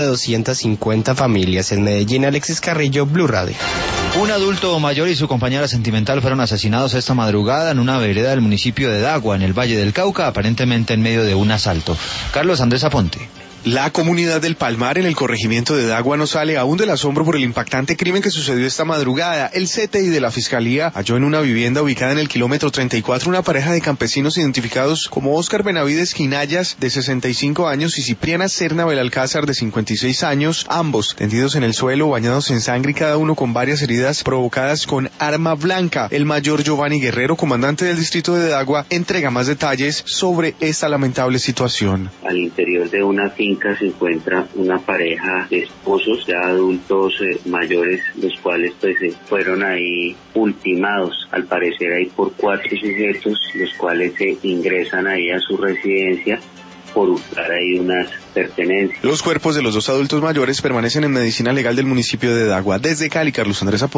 de 250 familias. En Medellín, Alexis Carrillo, Blue Radio. Un adulto mayor y su compañera sentimental fueron asesinados esta madrugada en una vereda del municipio de Dagua, en el Valle del Cauca, aparentemente en medio de un asalto. Carlos Andrés Aponte. La comunidad del Palmar en el corregimiento de Dagua no sale aún del asombro por el impactante crimen que sucedió esta madrugada. El CTI de la Fiscalía halló en una vivienda ubicada en el kilómetro 34 una pareja de campesinos identificados como Óscar Benavides Quinayas, de 65 años, y Cipriana Serna Belalcázar, de 56 años, ambos tendidos en el suelo, bañados en sangre y cada uno con varias heridas provocadas con arma blanca. El mayor Giovanni Guerrero, comandante del distrito de Dagua, entrega más detalles sobre esta lamentable situación. Al interior de una finca se encuentra una pareja de esposos ya adultos mayores, los cuales fueron ahí ultimados, al parecer ahí por 4 sujetos, los cuales ingresan ahí a su residencia por usar ahí unas pertenencias. Los cuerpos de los 2 adultos mayores permanecen en medicina legal del municipio de Dagua. Desde Cali, Carlos Andrés Aponte.